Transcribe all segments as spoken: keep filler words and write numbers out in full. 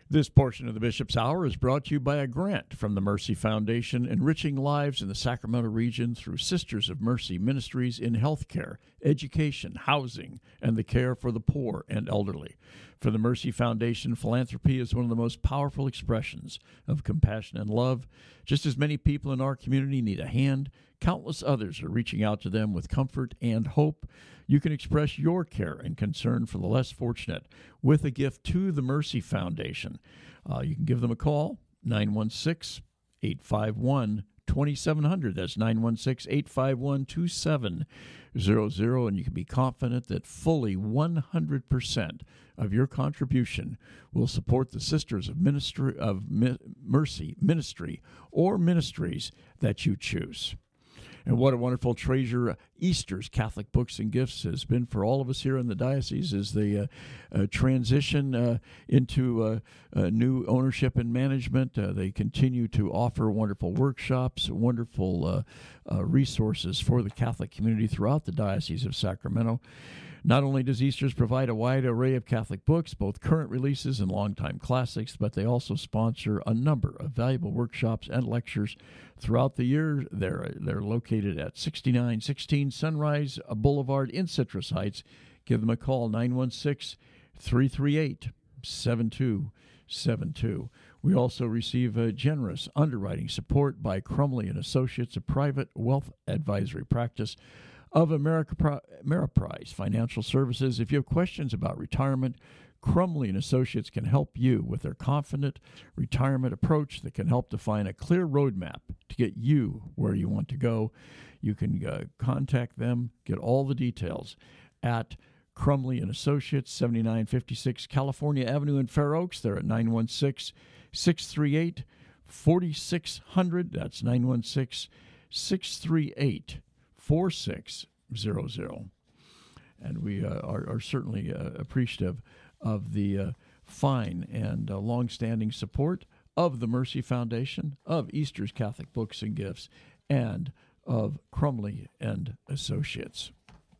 This portion of the Bishop's Hour is brought to you by a grant from the Mercy Foundation, enriching lives in the Sacramento region through Sisters of Mercy ministries in healthcare, education, housing, and the care for the poor and elderly. For the Mercy Foundation, philanthropy is one of the most powerful expressions of compassion and love. Just as many people in our community need a hand, countless others are reaching out to them with comfort and hope. You can express your care and concern for the less fortunate with a gift to the Mercy Foundation. Uh, you can give them a call, nine one six, eight five one, two seven zero zero. That's nine one six, eight five one, two seven zero zero, and you can be confident that fully one hundred percent of your contribution will support the Sisters of Ministry of Mi- Mercy ministry or ministries that you choose. And what a wonderful treasure Easter's Catholic Books and Gifts has been for all of us here in the diocese as they uh, uh, transition uh, into uh, uh, new ownership and management. Uh, they continue to offer wonderful workshops, wonderful uh, uh, resources for the Catholic community throughout the Diocese of Sacramento. Not only does Easter's provide a wide array of Catholic books, both current releases and longtime classics, but they also sponsor a number of valuable workshops and lectures throughout the year. They're, they're located at sixty-nine sixteen Sunrise Boulevard in Citrus Heights. Give them a call, nine one six, three three eight, seven two seven two. We also receive a generous underwriting support by Crumley and Associates, a private wealth advisory practice of America Ameriprise Financial Services. If you have questions about retirement, Crumley and Associates can help you with their confident retirement approach that can help define a clear roadmap to get you where you want to go. You can uh, contact them, get all the details at Crumley and Associates, seventy-nine fifty-six California Avenue in Fair Oaks. They're at nine one six, six three eight, four six zero zero. That's nine one six, six three eight, four six zero zero. And we uh, are, are certainly uh, appreciative of the uh, fine and uh, long-standing support of the Mercy Foundation, of Easter's Catholic Books and Gifts, and of Crumley and Associates.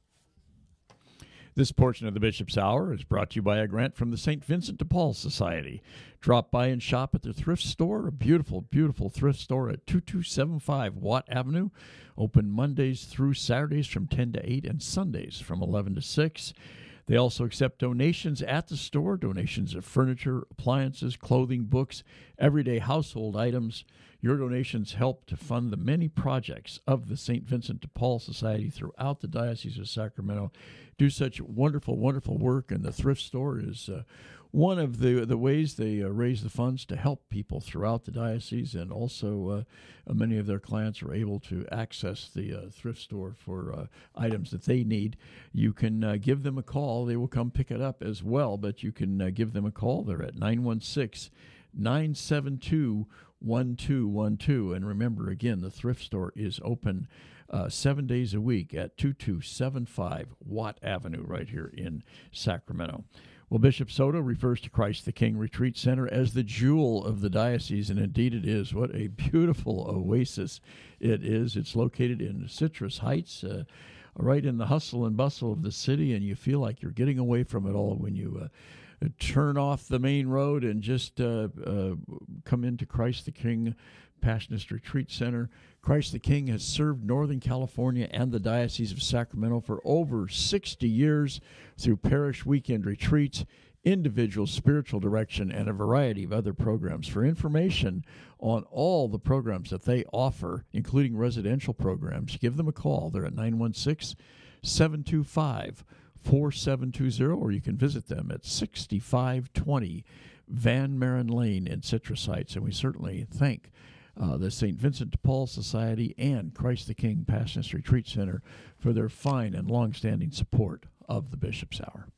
This portion of the Bishop's Hour is brought to you by a grant from the Saint Vincent de Paul Society. Drop by and shop at their thrift store, a beautiful, beautiful thrift store at two two seven five Watt Avenue. Open Mondays through Saturdays from ten to eight and Sundays from eleven to six. They also accept donations at the store, donations of furniture, appliances, clothing, books, everyday household items. Your donations help to fund the many projects of the Saint Vincent de Paul Society throughout the Diocese of Sacramento. Do such wonderful, wonderful work, and the thrift store is uh, one of the, the ways they uh, raise the funds to help people throughout the diocese, and also uh, many of their clients are able to access the uh, thrift store for uh, items that they need. You can uh, give them a call. They will come pick it up as well, but you can uh, give them a call. They're at nine one six, nine seven two, one two one two. And remember, again, the thrift store is open uh, seven days a week at two two seven five Watt Avenue right here in Sacramento. Well, Bishop Soto refers to Christ the King Retreat Center as the jewel of the diocese, and indeed it is. What a beautiful oasis it is. It's located in Citrus Heights, uh, right in the hustle and bustle of the city, and you feel like you're getting away from it all when you uh, turn off the main road and just uh, uh, come into Christ the King Passionist Retreat Center. Christ the King has served Northern California and the Diocese of Sacramento for over sixty years through parish weekend retreats, individual spiritual direction, and a variety of other programs. For information on all the programs that they offer, including residential programs, give them a call. They're at nine one six, seven two five, four seven two zero, or you can visit them at sixty-five twenty Van Maren Lane in Citrus Heights. And we certainly thank Uh, the Saint Vincent de Paul Society and Christ the King Passionist Retreat Center for their fine and long-standing support of the Bishop's Hour.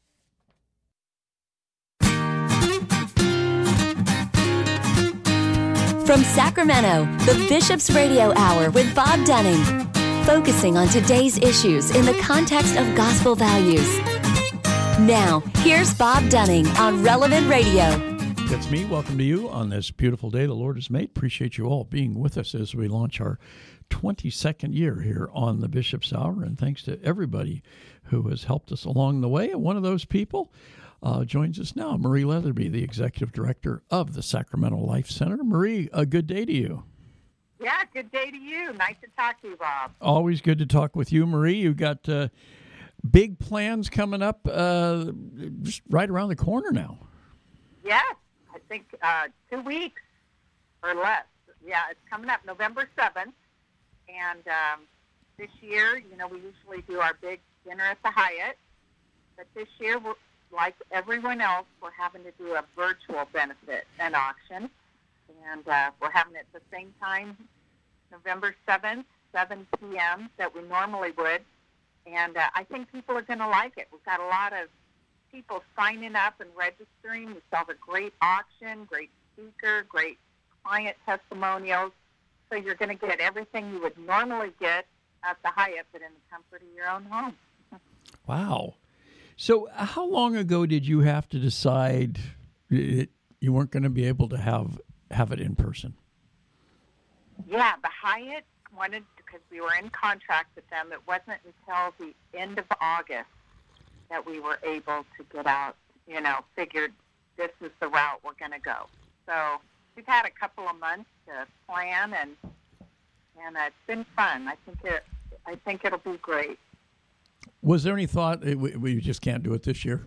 From Sacramento, the Bishop's Radio Hour with Bob Dunning, focusing on today's issues in the context of gospel values. Now, here's Bob Dunning on Relevant Radio. That's me. Welcome to you on this beautiful day the Lord has made. Appreciate you all being with us as we launch our twenty-second year here on the Bishop's Hour, and thanks to everybody who has helped us along the way. And one of those people uh, joins us now. Marie Leatherby, the Executive Director of the Sacramento Life Center. Marie, a good day to you. Yeah, good day to you. Nice to talk to you, Bob. Always good to talk with you, Marie. You've got uh, big plans coming up uh, just right around the corner now. Yes, I think uh, two weeks or less. Yeah, it's coming up November seventh. And um, this year, you know, we usually do our big dinner at the Hyatt. But this year, we're, like everyone else, we're having to do a virtual benefit and auction. And uh, we're having it at the same time, November seventh, seven p.m., that we normally would. And uh, I think people are going to like it. We've got a lot of people signing up and registering. We still have a great auction, great speaker, great client testimonials. So you're going to get everything you would normally get at the Hyatt, but in the comfort of your own home. Wow. So how long ago did you have to decide it, you weren't going to be able to have have it in person? Yeah, the Hyatt wanted, because we were in contract with them, it wasn't until the end of August that we were able to get out, you know, figured this is the route we're going to go. So we've had a couple of months to plan, and and uh, it's been fun. I think it, I think it'll be great. Was there any thought we, we just can't do it this year?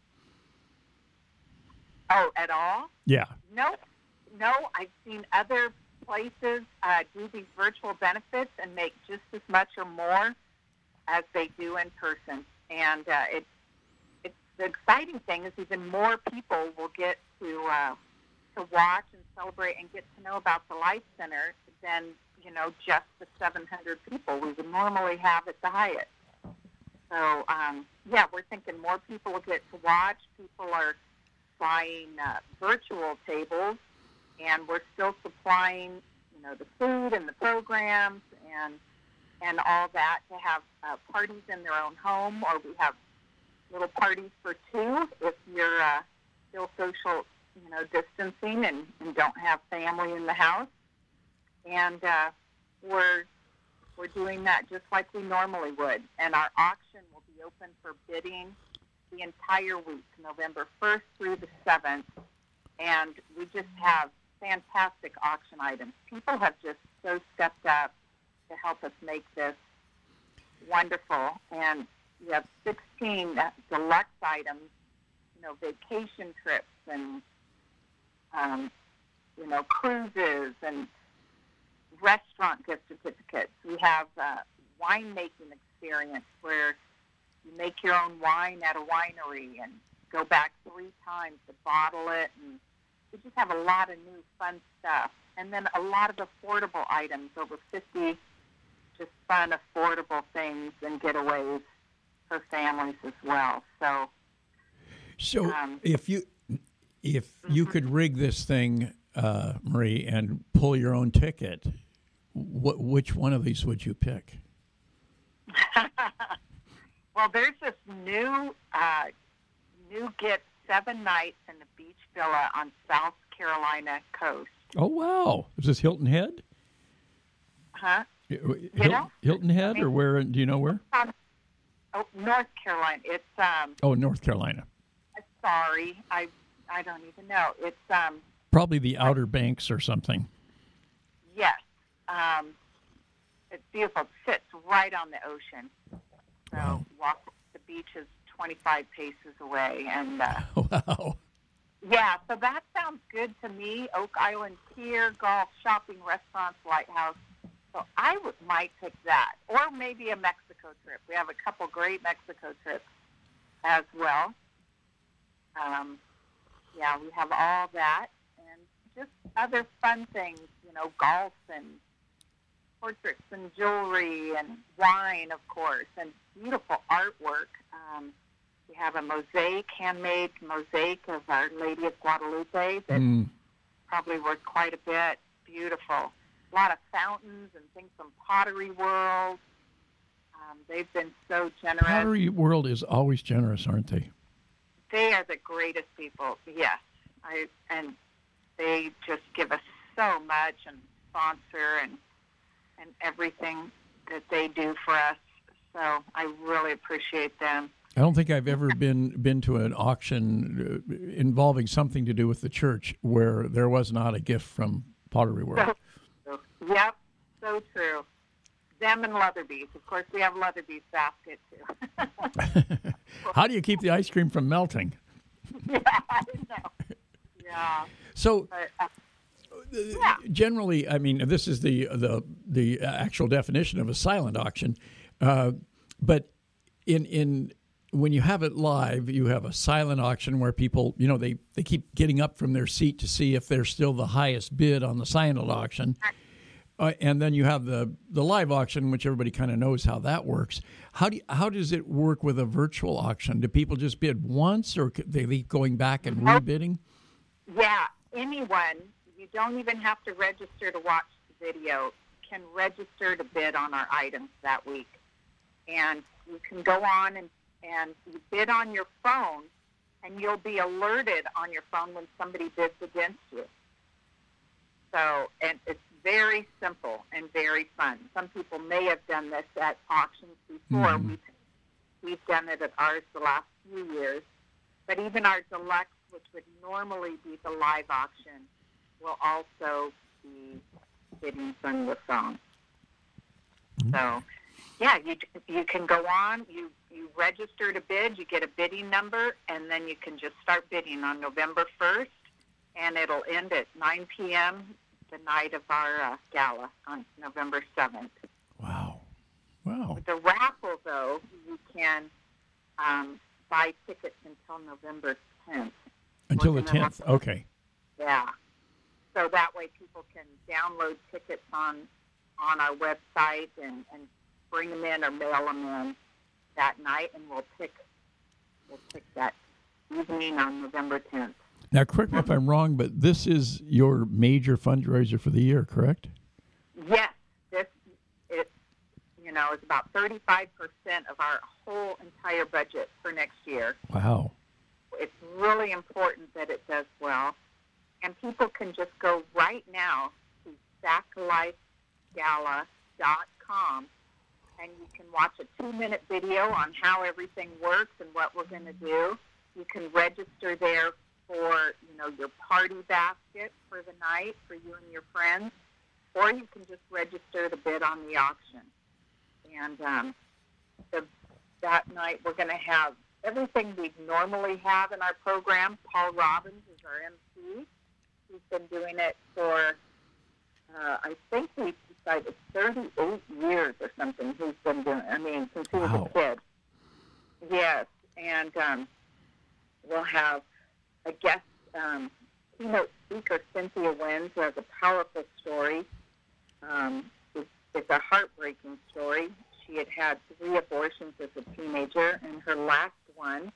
Oh, at all? Yeah. No, no. I've seen other places uh, do these virtual benefits and make just as much or more as they do in person. And uh, it, it's the exciting thing is even more people will get to uh, to watch and celebrate and get to know about the Life Center than, you know, just the seven hundred people we would normally have at the Hyatt. So, um, yeah, we're thinking more people will get to watch. People are buying uh, virtual tables, and we're still supplying, you know, the food and the programs and and all that to have uh, parties in their own home, or we have little parties for two if you're uh, still social, you know, distancing and, and don't have family in the house. And uh, we're we're doing that just like we normally would. And our auction will be open for bidding the entire week, November first through the seventh. And we just have fantastic auction items. People have just so stepped up to help us make this wonderful. And we have sixteen deluxe items, you know, vacation trips and, um, you know, cruises and restaurant gift certificates. We have a winemaking experience where you make your own wine at a winery and go back three times to bottle it. And we just have a lot of new fun stuff. And then a lot of affordable items, over fifty just fun, affordable things and getaways for families as well. So, so um, if you if mm-hmm. you could rig this thing, uh, Marie, and pull your own ticket, what which one of these would you pick? Well, there's this new uh, new get seven nights in the beach villa on South Carolina coast. Oh wow! Is this Hilton Head? Huh? Hilton, You know? Hilton Head, or where? Do you know where? Um, oh, North Carolina. It's um. Oh, North Carolina. Sorry, I I don't even know. It's um. Probably the Outer Banks or something. Yes. Um. It's beautiful. It sits right on the ocean. So Wow. walk the beach is twenty-five paces away, and uh, Wow. yeah. So that sounds good to me. Oak Island Pier, golf, shopping, restaurants, lighthouse. So I would, might pick that, or maybe a Mexico trip. We have a couple great Mexico trips as well. Um, yeah, we have all that, and just other fun things, you know, golf and portraits and jewelry and wine, of course, and beautiful artwork. Um, we have a mosaic, handmade mosaic of Our Lady of Guadalupe that's Mm. probably worth quite a bit. Beautiful. A lot of fountains and things from Pottery World. Um, they've been so generous. Pottery World is always generous, aren't they? They are the greatest people. Yes, I and they just give us so much and sponsor and and everything that they do for us. So I really appreciate them. I don't think I've ever been been to an auction uh, involving something to do with the church where there was not a gift from Pottery World. So, yep, so true. Them and Leatherby's. Of course, we have Leatherby's basket, too. How do you keep the ice cream from melting? Yeah, I know. Yeah. So, But, uh, uh, generally, I mean, this is the the the actual definition of a silent auction, uh, but in in when you have it live, you have a silent auction where people, you know, they, they keep getting up from their seat to see if they're still the highest bid on the silent auction. Uh, and then you have the, the live auction, which everybody kind of knows how that works. How do you, how does it work with a virtual auction? Do people just bid once, or they keep going back and rebidding? Yeah, anyone, you don't even have to register to watch the video, can register to bid on our items that week. And you can go on and and you bid on your phone, and you'll be alerted on your phone when somebody bids against you. So, and it's very simple and very fun. Some people may have done this at auctions before. Mm-hmm. We've, we've done it at ours the last few years. But even our deluxe, which would normally be the live auction, will also be bidding from your phone. Mm-hmm. So, yeah, you you can go on, you, you register to bid, you get a bidding number, and then you can just start bidding on November first, and it'll end at nine p.m. the night of our uh, gala on November seventh. Wow. Wow. With the raffle, though, you can um, buy tickets until November tenth. Until the tenth, have, okay. Yeah. So that way people can download tickets on on our website and, and bring them in or mail them in that night, and we'll pick we'll pick that evening on November tenth. Now, correct me if I'm wrong, but this is your major fundraiser for the year, correct? Yes, this it you know is about thirty-five percent of our whole entire budget for next year. Wow! It's really important that it does well, and people can just go right now to sac life gala dot com. And you can watch a two-minute video on how everything works and what we're going to do. You can register there for, you know, your party basket for the night for you and your friends, or you can just register to bid on the auction. And um, the, that night we're going to have everything we normally have in our program. Paul Robbins is our M C. He's been doing it for, uh, I think we decided thirty-eight years or something he's been doing. I mean, since he was wow. a kid. Yes, and um, we'll have a guest um, keynote speaker, Cynthia Wins, who has a powerful story. Um, it's, it's a heartbreaking story. She had had three abortions as a teenager, and her last one,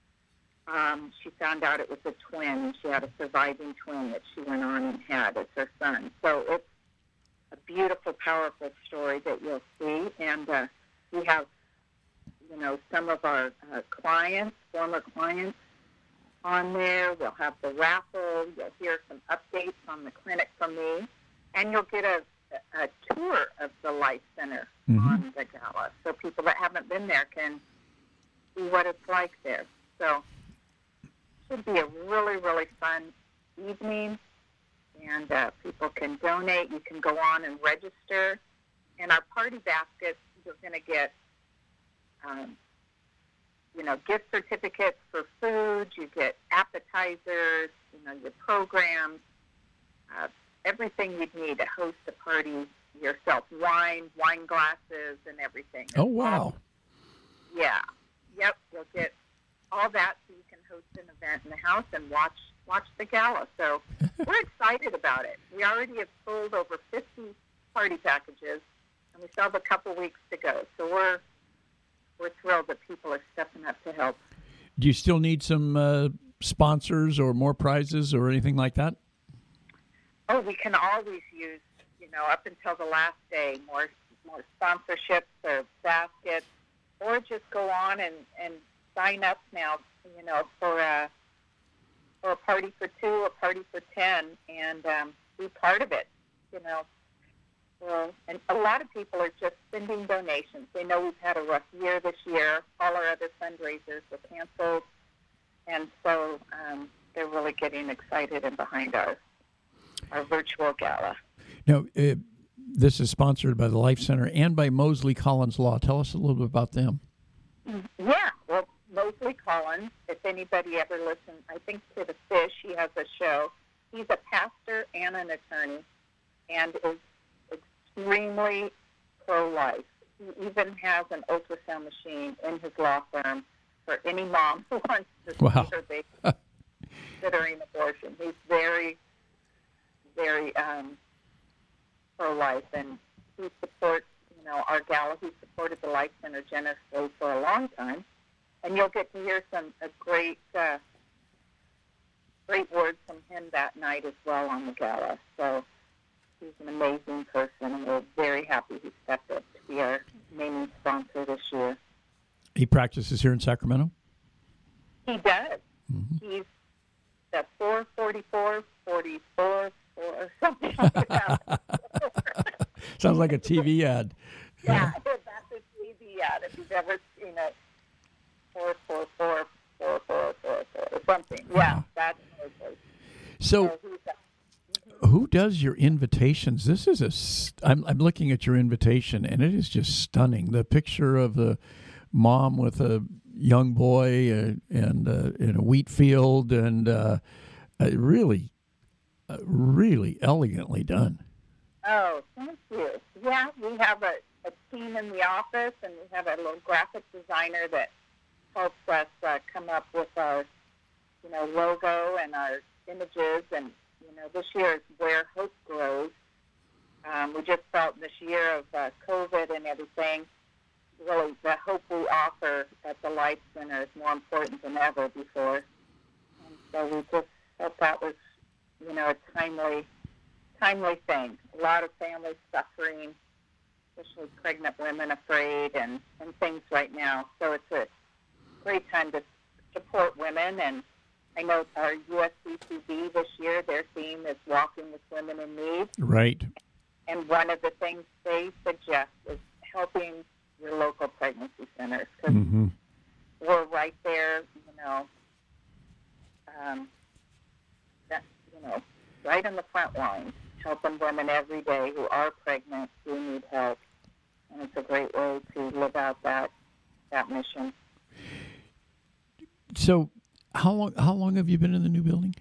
um, she found out it was a twin, and she had a surviving twin that she went on and had as her son. So it's a beautiful, powerful story that you'll see. And uh, we have, you know, some of our uh, clients, former clients on there. We'll have the raffle. You'll hear some updates on the clinic from me. And you'll get a, a tour of the Life Center mm-hmm. on the gala. So people that haven't been there can see what it's like there. So it should be a really, really fun evening. And uh, people can donate. You can go on and register. And our party baskets, you're going to get, um, you know, gift certificates for food. You get appetizers, you know, your programs, uh, everything you'd need to host a party yourself. Wine, wine glasses, and everything. Oh, wow. Um, yeah. Yep. You'll get all that so you can host an event in the house and watch watch the gala. So we're excited about it. We already have sold over fifty party packages, and we still have a couple weeks to go. So we're we're thrilled that people are stepping up to help. Do you still need some uh, sponsors or more prizes or anything like that? Oh, we can always use, you know, up until the last day, more more sponsorships or baskets, or just go on and, and sign up now, you know, for a or a party for two, a party for ten, and um, be part of it, you know. Well, and a lot of people are just sending donations. They know we've had a rough year this year. All our other fundraisers were canceled. And so um, they're really getting excited and behind our, our virtual gala. Now, uh, this is sponsored by the Life Center and by Mosley Collins Law. Tell us a little bit about them. Yeah, well, Mosley Collins, if anybody ever listened, I think to The Fish, he has a show. He's a pastor and an attorney and is extremely pro-life. He even has an ultrasound machine in his law firm for any mom who wants to wow. see her baby considering abortion. He's very, very um, pro-life, and he supports, you know, our gala. He supported the Life Center generously for a long time, and you'll get to hear some a great, uh, great words from him that night as well on the gala. So he's an amazing person, and we're very happy he stepped up to be our main sponsor this year. He practices here in Sacramento? He does. Mm-hmm. He's the four forty-four forty-four or something like that. Sounds like a T V ad. Yeah, that's a T V ad if you've ever seen it. four four four four four four four or something. Yeah, wow. That's Mosley. So, so who does your invitations? This is a. St- I'm I'm looking at your invitation, and it is just stunning. The picture of the mom with a young boy uh, and uh, in a wheat field, and uh, uh, really, uh, really elegantly done. Oh, thank you. Yeah, we have a, a team in the office, and we have a little graphic designer that helps us uh, come up with our, you know, logo and our images. And you know, this year is Where Hope Grows. Um, we just felt this year of uh, COVID and everything, really the hope we offer at the Life Center is more important than ever before. And so we just felt that was, you know, a timely, timely thing. A lot of families suffering, especially pregnant women afraid and, and things right now. So it's a great time to support women. And I know our U S C C B this year, their theme is Walking with Women in Need. Right. And one of the things they suggest is helping your local pregnancy centers, because mm-hmm. we're right there, you know, um, that, you know, right on the front line, helping women every day who are pregnant, who need help, and it's a great way to live out that that mission. So, how long? How long have you been in the new building?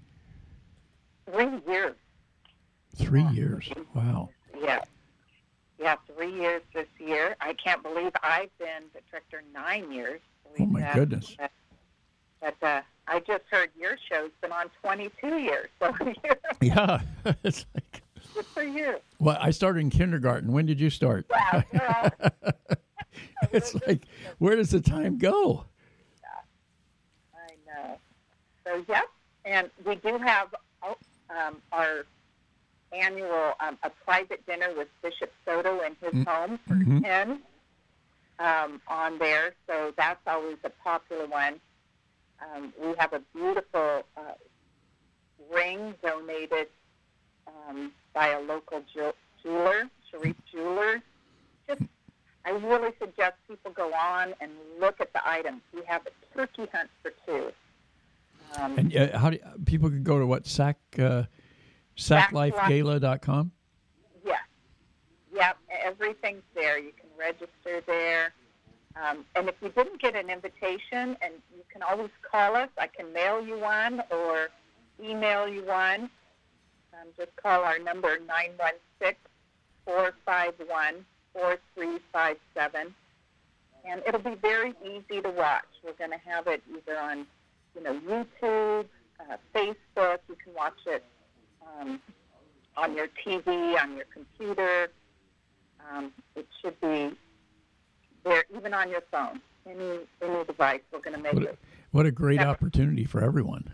Three years. Three yeah. years. Wow. Yeah. Yeah, three years this year. I can't believe I've been the director nine years. Oh, my uh, goodness. But, but uh, I just heard your show's been on twenty-two years. So yeah. It's like, good for you. Well, I started in kindergarten. When did you start? Wow. Well, it's like, where does the time go? Yeah, I know. So, yep. And we do have um, our annual um, a private dinner with Bishop Soto in his mm-hmm. home for mm-hmm. ten um, on there. So that's always a popular one. Um, we have a beautiful uh, ring donated um, by a local jew- jeweler, Sharif Jewelers. Just, I really suggest people go on and look at the items. We have a turkey hunt for two. Um, and uh, how do people can go to what Sac? Uh, sac life gala dot com? Yeah. Yep, everything's there. You can register there. Um, and if you didn't get an invitation, and you can always call us. I can mail you one or email you one. Um, just call our number, nine one six, four five one, four three five seven. And it'll be very easy to watch. We're going to have it either on, you know, YouTube, uh, Facebook. You can watch it Um, on your T V, on your computer. Um, it should be there, even on your phone. Any any device, we're going to make what a, it. What a great separate. opportunity for everyone.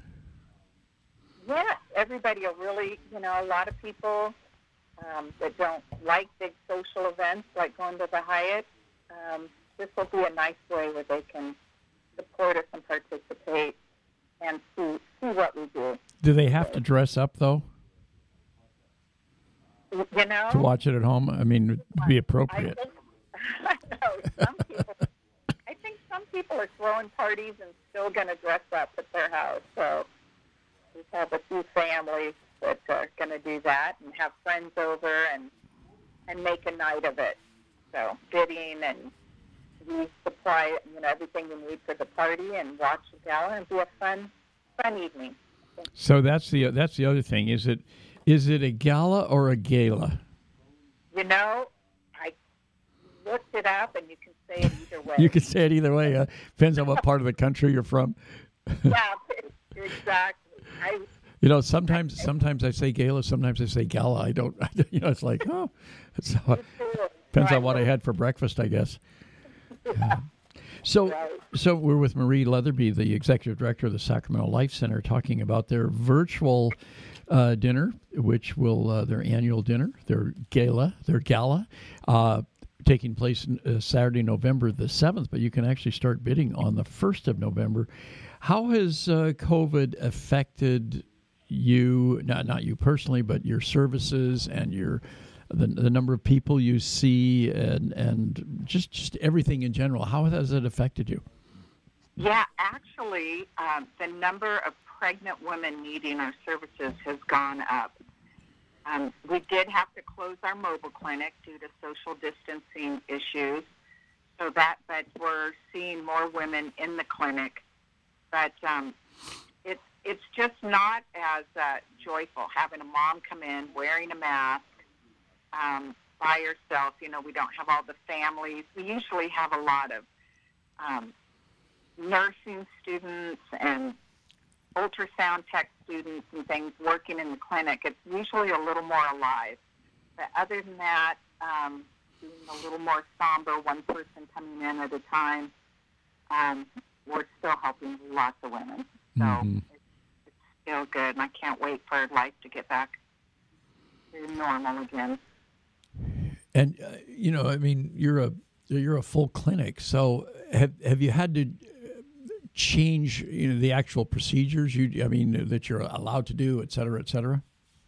Yeah, everybody will really, you know, a lot of people um, that don't like big social events like going to the Hyatt, um, this will be a nice way where they can support us and participate and see, see what we do. Do they have to dress up, though? You know, to watch it at home? I mean, it would be appropriate. I think, I know. Some people, I think some people are throwing parties and still going to dress up at their house. So we have a few families that are going to do that and have friends over and and make a night of it. So bidding, and we supply, you know, everything we need for the party and watch the gala and be a fun, fun evening. So that's the that's the other thing. Is it is it a gala or a gala? You know, I looked it up, and you can say it either way. You can say it either way. Uh, depends on what part of the country you're from. Yeah, exactly. I, you know, sometimes sometimes I say gala, sometimes I say gala. I don't. You know, it's like oh, it's, uh, depends on what I had for breakfast, I guess. Yeah. So, so we're with Marie Leatherby, the executive director of the Sacramento Life Center, talking about their virtual uh, dinner, which will uh, their annual dinner, their gala, their gala, uh, taking place uh, Saturday, November the seventh. But you can actually start bidding on the first of November. How has uh, COVID affected you? Not not you personally, but your services and your the the number of people you see and and just just everything in general. How has it affected you? Yeah, actually, um, the number of pregnant women needing our services has gone up. Um, we did have to close our mobile clinic due to social distancing issues, so that but we're seeing more women in the clinic. But um, it's it's just not as uh, joyful having a mom come in wearing a mask. Um, by yourself, you know, we don't have all the families. We usually have a lot of um, nursing students and ultrasound tech students and things working in the clinic. It's usually a little more alive. But other than that, um, being a little more somber, one person coming in at a time, um, we're still helping lots of women. So mm-hmm. it's, it's still good, and I can't wait for life to get back to normal again. And uh, you know, I mean, you're a you're a full clinic. So have have you had to change, you know, the actual procedures? You, I mean, that you're allowed to do, et cetera, et cetera.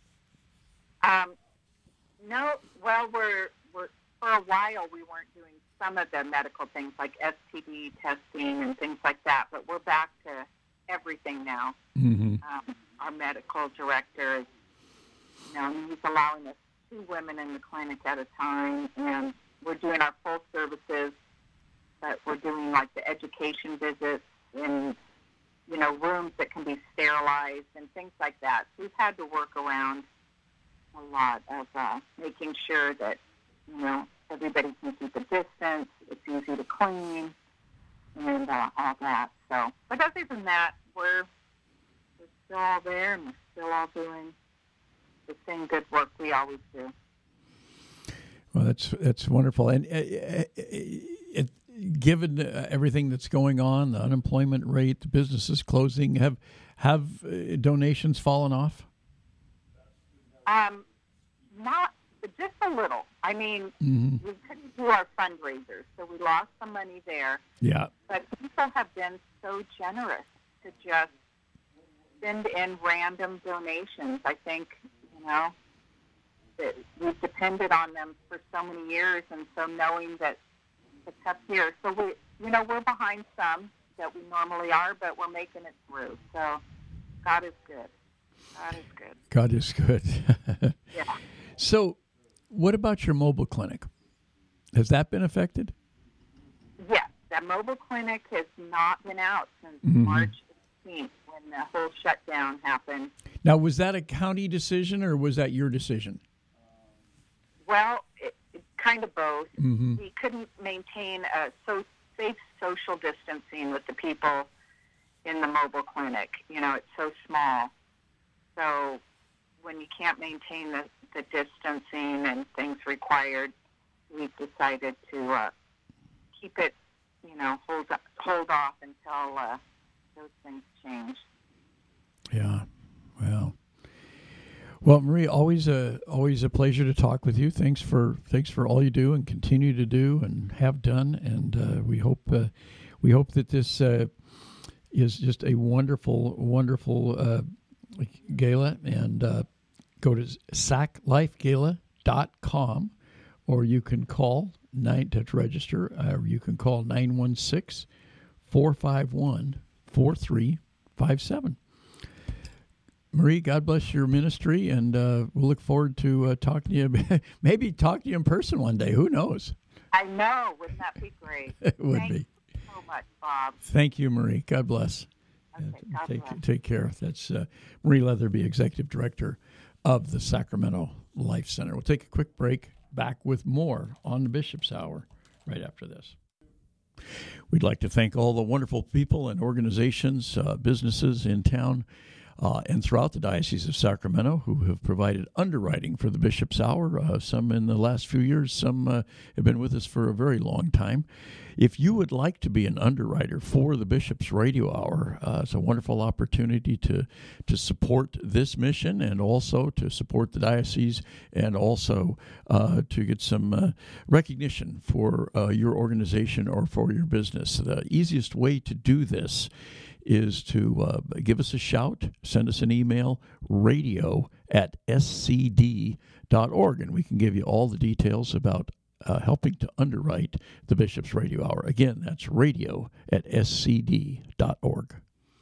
Um, no. Well, we're we're for a while we weren't doing some of the medical things like S T D testing and things like that, but we're back to everything now. Mm-hmm. Um, our medical director is, you know, he's allowing us two women in the clinic at a time, and we're doing our full services, but we're doing like the education visits in, you know, rooms that can be sterilized and things like that. So we've had to work around a lot of uh, making sure that, you know, everybody can keep a distance, it's easy to clean, and uh, all that. So, but other than that, we're, we're still all there, and we're still all doing the same good work we always do. Well, that's that's wonderful. And uh, it, it, given uh, everything that's going on, the unemployment rate, the businesses closing, have have uh, donations fallen off? Um, not just a little. I mean, mm-hmm. we couldn't do our fundraisers, so we lost some money there. Yeah. But people have been so generous to just send in random donations. I think, you know, that we've depended on them for so many years, and so knowing that it's tough here. So we, you know, we're behind some that we normally are, but we're making it through. So God is good. God is good. God is good. Yeah. So what about your mobile clinic? Has that been affected? Yes. That mobile clinic has not been out since mm-hmm. March eighteenth when the whole shutdown happened. Now, was that a county decision or was that your decision? Well, it, it's kind of both. Mm-hmm. We couldn't maintain a so safe social distancing with the people in the mobile clinic. You know, it's so small. So when you can't maintain the, the distancing and things required, we've decided to uh, keep it, you know, hold hold off until uh, those things change. Yeah, well, well, Marie, always a always a pleasure to talk with you. Thanks for thanks for all you do and continue to do and have done. And uh, we hope uh, we hope that this uh, is just a wonderful, wonderful uh, gala. And uh, go to sac life gala dot com, or you can call nine to register. Uh, you can call nine one six, four five one, four three five seven. Marie, God bless your ministry, and uh, we'll look forward to uh, talking to you. Maybe talk to you in person one day. Who knows? I know. Wouldn't that be great? It would Thank be. you so much, Bob. Thank you, Marie. God bless. Okay, Uh, God take bless. take care. That's uh, Marie Leatherby, Executive Director of the Sacramento Life Center. We'll take a quick break. Back with more on the Bishop's Hour right after this. We'd like to thank all the wonderful people and organizations, uh, businesses in town uh, and throughout the Diocese of Sacramento who have provided underwriting for the Bishop's Hour. Uh, some in the last few years, some uh, have been with us for a very long time. If you would like to be an underwriter for the Bishop's Radio Hour, uh, it's a wonderful opportunity to to support this mission and also to support the diocese and also uh, to get some uh, recognition for uh, your organization or for your business. The easiest way to do this is to uh, give us a shout, send us an email, radio at s c d dot org, and we can give you all the details about Uh, helping to underwrite the Bishop's Radio Hour. Again, that's radio at s c d dot org.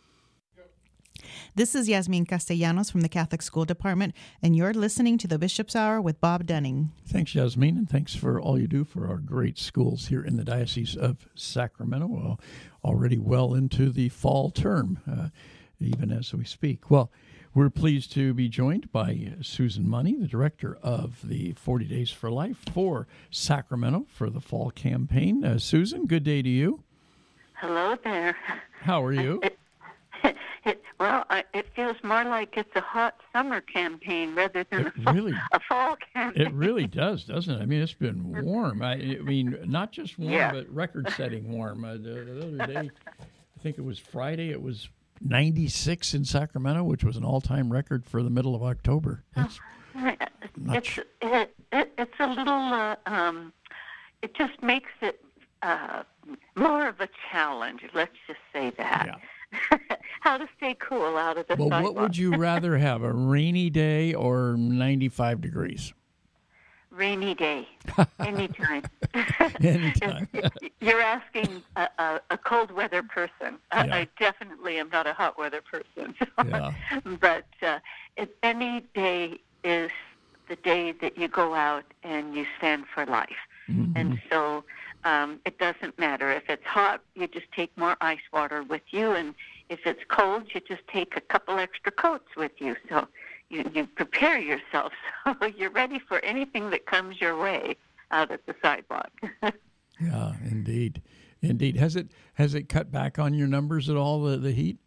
This is Yasmin Castellanos from the Catholic School Department, and you're listening to the Bishop's Hour with Bob Dunning. Thanks, Yasmin, and thanks for all you do for our great schools here in the Diocese of Sacramento. Well, already well into the fall term, uh, even as we speak. Well, we're pleased to be joined by Susan Money, the director of the forty Days for Life for Sacramento for the fall campaign. Uh, Susan, good day to you. Hello there. How are you? It, it, well, I, it feels more like it's a hot summer campaign rather than It a, fall, really- a fall campaign. It really does, doesn't it? I mean, it's been warm. I, I mean, not just warm, Yeah. but record-setting warm. Uh, the, the other day, I think it was Friday, it was ninety-six in Sacramento, which was an all-time record for the middle of October. That's not It's sh- it, it, it's a little. Uh, um, it just makes it uh, more of a challenge. Let's just say that. Yeah. How to stay cool out of the Well, sidewalk. what would you rather have, a rainy day or ninety-five degrees? Rainy day, anytime. Anytime. You're asking a, a, a cold weather person. I, Yeah. I definitely am not a hot weather person. Yeah. But uh, if any day is the day that you go out and you stand for life. Mhm. And so um, it doesn't matter. If it's hot, you just take more ice water with you. And if it's cold, you just take a couple extra coats with you. So you, you prepare yourself so you're ready for anything that comes your way out at the sidewalk. Yeah, indeed. Indeed. Has it has it cut back on your numbers at all, the, the heat?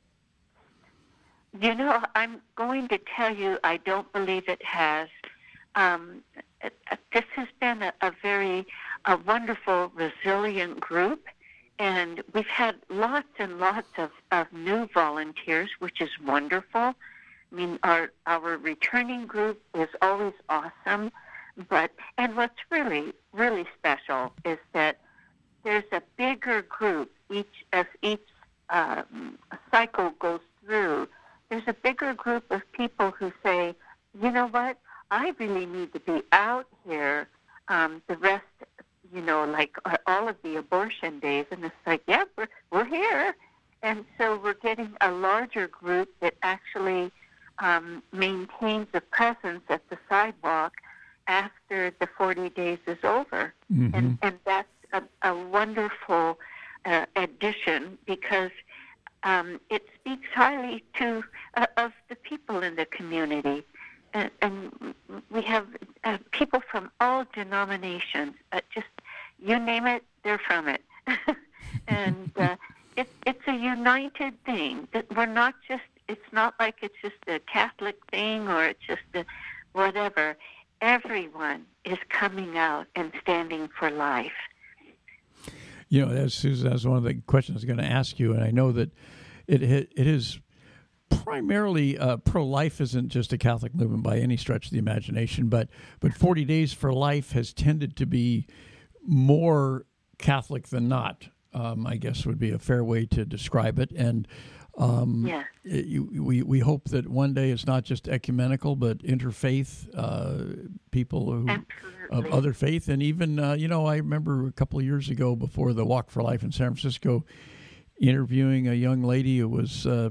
You know, I'm going to tell you, I don't believe it has. Um, this has been a, a very a wonderful, resilient group, and we've had lots and lots of, of new volunteers, which is wonderful. I mean, our our returning group is always awesome, but and what's really really special is that there's a bigger group each as each um, cycle goes through. There's a bigger group of people who say, you know what, I really need to be out here um, the rest, you know, like all of the abortion days. And it's like, yeah, we're, we're here. And so we're getting a larger group that actually um, maintains a presence at the sidewalk after the forty days is over. Mm-hmm. And, and that's a, a wonderful uh, addition because Um, it speaks highly to uh, of the people in the community, and, and we have uh, people from all denominations. Uh, just you name it, they're from it, and uh, it, it's a united thing. That we're not just. It's not like it's just a Catholic thing or it's just a whatever. Everyone is coming out and standing for life. You know, that's, Susan, that's one of the questions I was going to ask you, and I know that it it is primarily uh, pro-life isn't just a Catholic movement by any stretch of the imagination, but but forty Days for Life has tended to be more Catholic than not, um, I guess would be a fair way to describe it. And um, Yeah. it, you, we, we hope that one day it's not just ecumenical, but interfaith uh, people who, of other faith. And even, uh, you know, I remember a couple of years ago before the Walk for Life in San Francisco, interviewing a young lady who was, uh,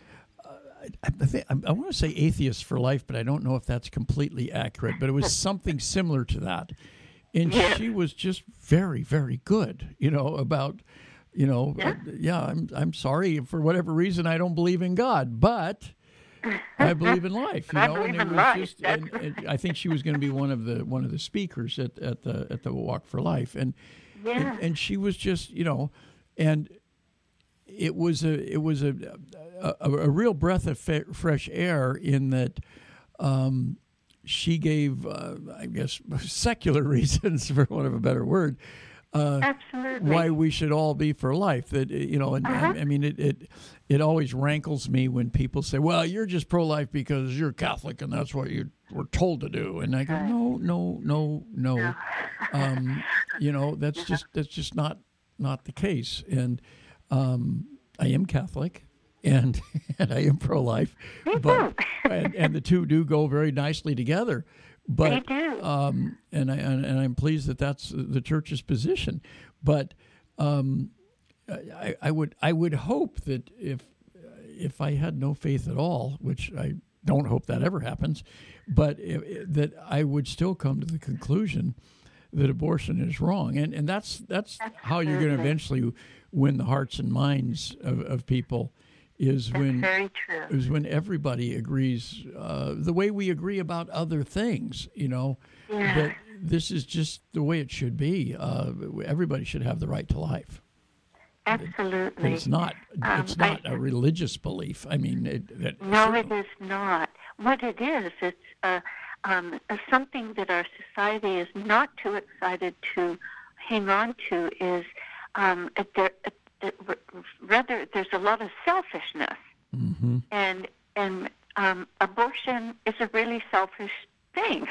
I, I, think, I, I want to say atheist for life, but I don't know if that's completely accurate, but it was something similar to that. And Yeah. she was just very, very good, you know, about, you know, Yeah. uh, yeah, I'm I'm sorry for whatever reason I don't believe in God, but I believe in life, you I know. believe And it in was life. just, and, and I think she was going to be one of the one of the speakers at, at the at the Walk for Life, and Yeah. and, and she was just, you know, and it was a it was a a, a real breath of fe- fresh air in that. Um, She gave, uh, I guess, secular reasons, for want of a better word, uh, Absolutely. why we should all be for life. That you know, and, Uh-huh. and I mean, it, it it always rankles me when people say, "Well, you're just pro-life because you're Catholic and that's what you were told to do." And I go, "No, no, no, no. Um, you know, that's just that's just not not the case." And um, I am Catholic. And, and I am pro-life, but and, and the two do go very nicely together. But They do. Um, and I and, and I'm pleased that that's the church's position. But um, I, I would I would hope that if if I had no faith at all, which I don't hope that ever happens, but if, that I would still come to the conclusion that abortion is wrong, and and that's that's how you're going to eventually win the hearts and minds of, of people. Is That's when very true. is when everybody agrees uh, the way we agree about other things. You know, Yeah. that this is just the way it should be. Uh, everybody should have the right to life. Absolutely. But it's not. Um, it's not I- a religious belief. I mean, it, it, No, it certainly- is not. What it is, it's uh, um, uh, something that our society is not too excited to hang on to. Is um, uh, there, uh, uh, r- rather there's a lot of selfishness, Mhm. and and um, abortion is a really selfish thing.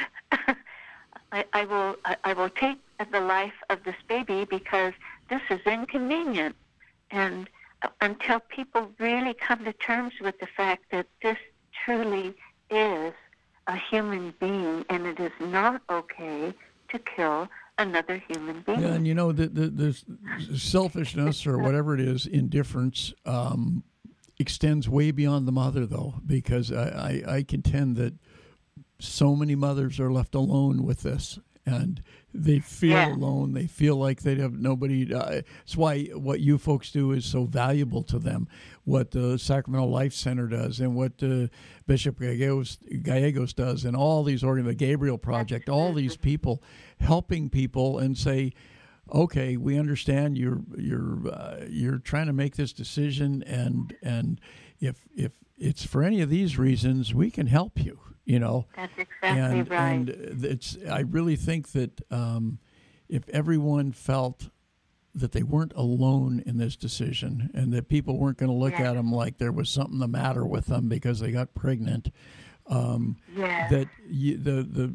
I, I will I, I will take the life of this baby because this is inconvenient, and uh, until people really come to terms with the fact that this truly is a human being and it is not okay to kill another human being. Yeah, and you know, the, the, the selfishness or whatever it is, indifference, um, extends way beyond the mother, though, because I, I, I contend that so many mothers are left alone with this, and they feel Yeah. alone. They feel like they have nobody. Uh, it's why what you folks do is so valuable to them. What the Sacramento Life Center does, and what uh, Bishop Gallegos, Gallegos does, and all these organ, the Gabriel Project, all these people helping people and say, okay, we understand you're you're uh, you're trying to make this decision, and and if if it's for any of these reasons, we can help you. You know, That's exactly and, right. and it's. I really think that um, if everyone felt that they weren't alone in this decision, and that people weren't going to look Yeah. at them like there was something the matter with them because they got pregnant, um, Yeah. that you, the the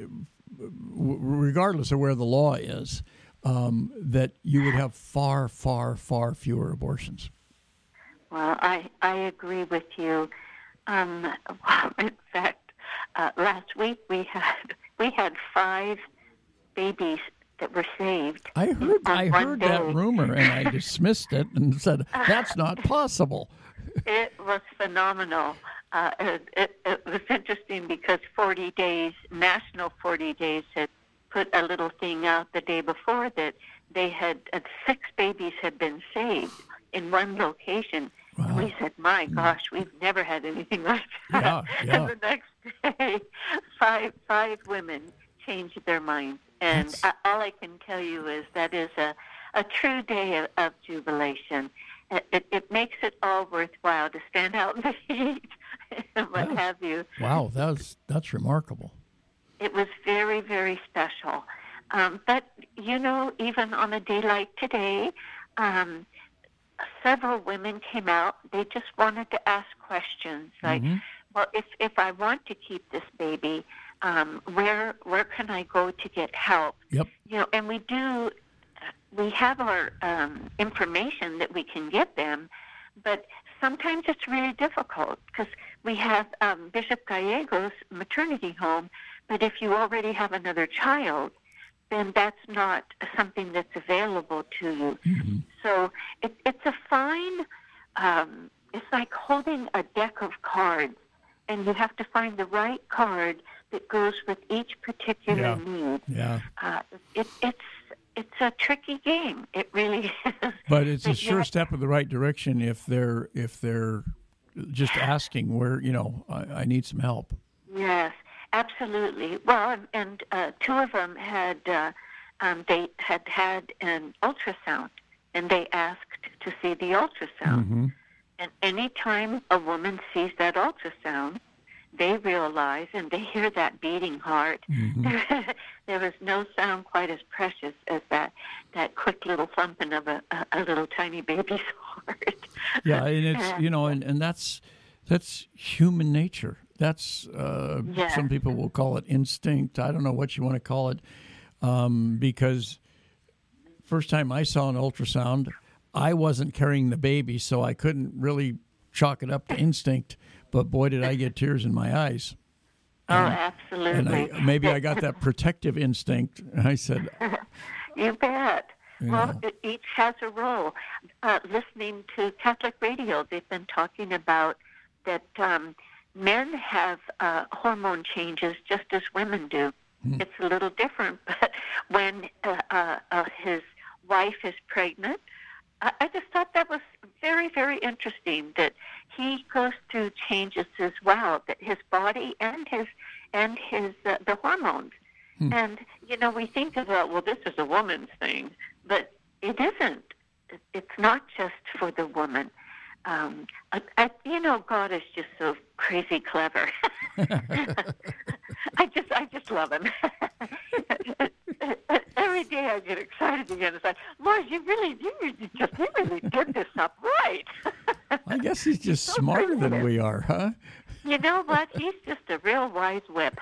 w- regardless of where the law is, um, that you would have far, far, far fewer abortions. Well, I, I agree with you. Um, wow, in fact, uh, last week we had we had five babies that were saved. I heard on I one heard day. that rumor and I dismissed it and said that's not possible. It was phenomenal. Uh, it, it, it was interesting because forty days, National forty Days, had put a little thing out the day before that they had uh, six babies had been saved in one location. Wow. And we said, my gosh, we've never had anything like that. Yeah, yeah. And the next day, five five women changed their minds. And That's- I, all I can tell you is that is a, a true day of, of jubilation. It, it, it makes it all worthwhile to stand out in the heat and what Yeah. have you. Wow, that's that's remarkable. It was very, very special. Um, but, you know, even on a day like today, um, several women came out. They just wanted to ask questions like, Mm-hmm. well, if, if I want to keep this baby, um, where where can I go to get help? Yep. You know, and we do, we have our um, information that we can give them, but sometimes it's really difficult because we have um, Bishop Gallegos maternity home, but if you already have another child, then that's not something that's available to you. Mm-hmm. So it, it's a fine, um, it's like holding a deck of cards, and you have to find the right card that goes with each particular yeah. need. Yeah. Uh, it, it's it's a tricky game. It really is. But it's a But sure yet- step in the right direction if they're if they're just asking where, you know, I, I need some help. Yes, absolutely. Well, and, and uh, two of them had uh, um, they had had an ultrasound, and they asked to see the ultrasound. Mm-hmm. And any time a woman sees that ultrasound, they realize and they hear that beating heart. Mm-hmm. There was no sound quite as precious as that that quick little thumping of a, a, a little tiny baby's heart. Yeah, and it's, you know, and, and that's that's human nature. That's uh, Yeah. some people will call it instinct. I don't know what you want to call it, um, because first time I saw an ultrasound, I wasn't carrying the baby, so I couldn't really chalk it up to instinct. But boy, did I get tears in my eyes. Oh, And absolutely. I, maybe I got that protective instinct. I said, You bet. You well, know. it, each has a role. Uh, listening to Catholic radio, they've been talking about that um, men have uh, hormone changes just as women do. Hmm. It's a little different, but when uh, uh, uh, his wife is pregnant, I, I just thought that was very, very interesting that he goes through changes as well, that his body and his and his uh, the hormones. Hmm. And, you know, we think about, well, this is a woman's thing, but it isn't. It's not just for the woman. Um, I, I, you know, God is just so crazy clever. I just, I just love him. Every day I get excited again. It's like, Lord, you really, you really just, you really did this up right. I guess he's just so smarter creative. Than we are, huh? You know what? He's just a real wise whip.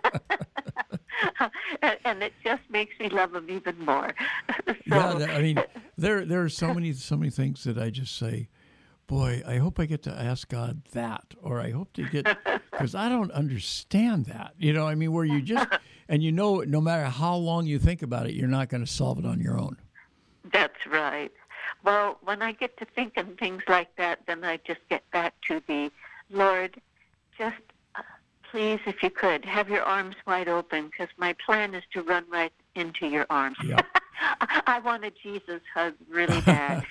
And it just makes me love him even more. So, yeah, I mean, there there are so many so many things that I just say, boy, I hope I get to ask God that, or I hope to get, because I don't understand that. You know, I mean, where you just, and you know, no matter how long you think about it, you're not going to solve it on your own. That's right. Well, when I get to thinking things like that, then I just get back to the Lord, just please, if you could, have your arms wide open, because my plan is to run right into your arms. Yep. I want a Jesus hug really bad.